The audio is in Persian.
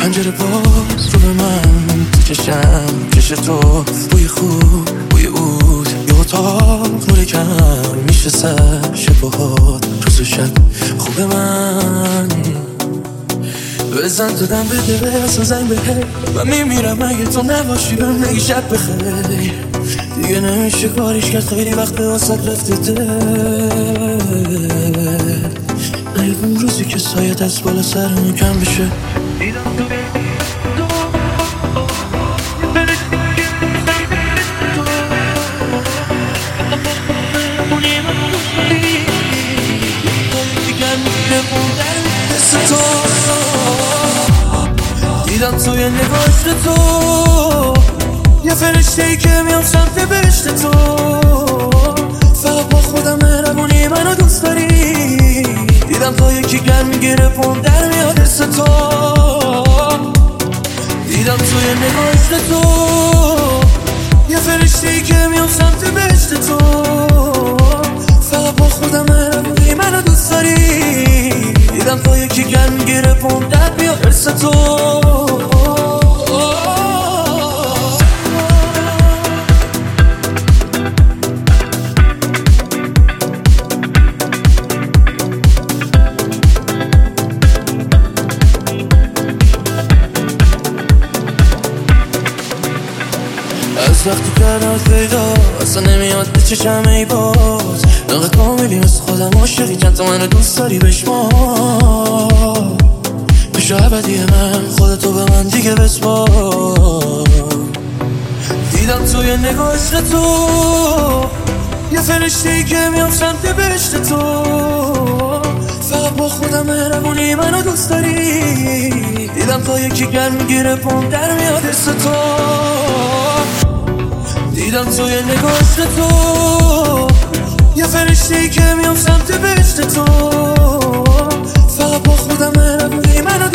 پنجره باز رو به من تو چشم کش تو، بوی خوب بوی عود یه اتاق نور کم میشه سر شبهات روز و شب خوب من بزن تو دم بده برسن زنگ بهه و میمیرم اگه تو نباشی بهم نگی شب بخیر دیگه نمیشه کاریش کرد خیلی وقت واسط رفته نیاد اون روزی که سایت از بالا سرمون کم بشه دیدم توی نگاشت تو یه فرشته‌ای که میام سمت بهشت تو فقط با خودم مهربونی منو دوست داری دیدم تا یکی گرم میگیره پام در میاد حس تو دیدم توی نگاشت تو یه فرشته‌ای که میام سمت بهشت تو فقط با خودم مهربونی منو دوست داری دیدم تا یکی گرم میگیره پام در میاد حس تو از وقتی کردم پیدا اصلا نمیاد به چشم ای باز نقد کاملی مثل خودم عاشقی چند تا منو دوست داری بشمار بشو عبدی من خودتو به من دیگه بسپار دیدم توی نگاشت تو یه فرشته‌ای که میام سمت بهشت تو فقط با خودم مهربونی منو دوست داری دیدم تا یکی گرم میگیره پام در میاد حس تو دیدم توی نگاشت تو یه فرشته‌ای که میام سمت بهشت تو فقط با خودم مهربونی منو